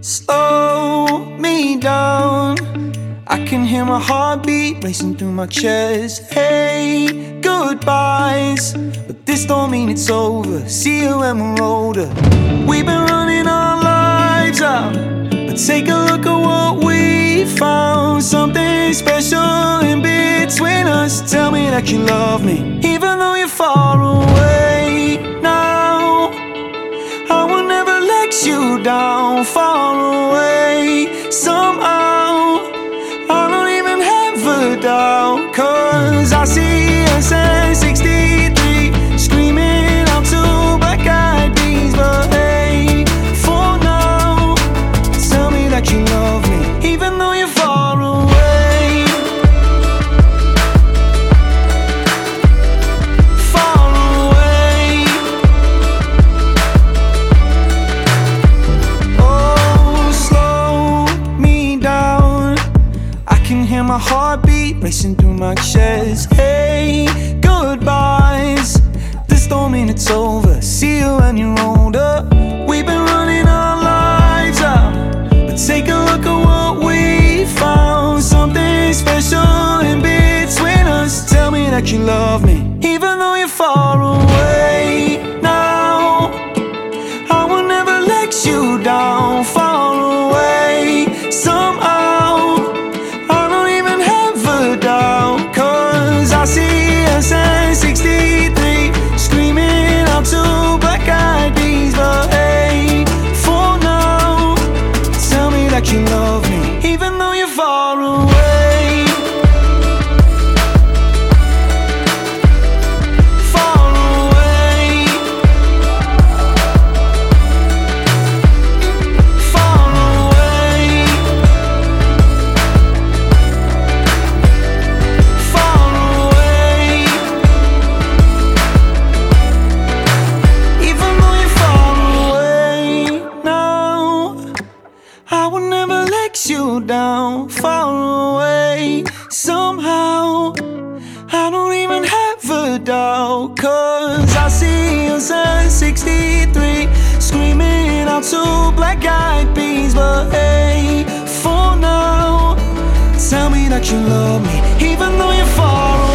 slow me down. I can hear my heartbeat racing through my chest. Hey, goodbyes, but this don't mean it's over. See you when we're older. We've been running our lives out, but take a look at what we found. Something special in between us. Tell me that you love me, even though you're far away now. I will never let you down. Far away, somehow I don't even have a doubt. Cause I see us at 63 screaming out to black-eyed peas. But hey, for now, tell me that you love me, even though you're far away. Far away. Oh, slow me down. I can hear my heartbeat racing through my chest. Hey, goodbyes, this don't mean it's over. See you when you're older. We've been running our lives out, but take a look at what we found. Something special in between us. Tell me that you love me, even though you're far away now. I will never let you down. Far away, somehow I don't even have a doubt. Cause I see us at 63 screaming out to black-eyed peas. But hey, for now, tell me that you love me, even though you're far away. Far away. Far away. Far away. Even though you're far away now, I will never let you down. Far away, somehow I don't even have a doubt. Cause I see us at 63 screaming out to black-eyed peas. But hey, for now, tell me that you love me, even though you're far away.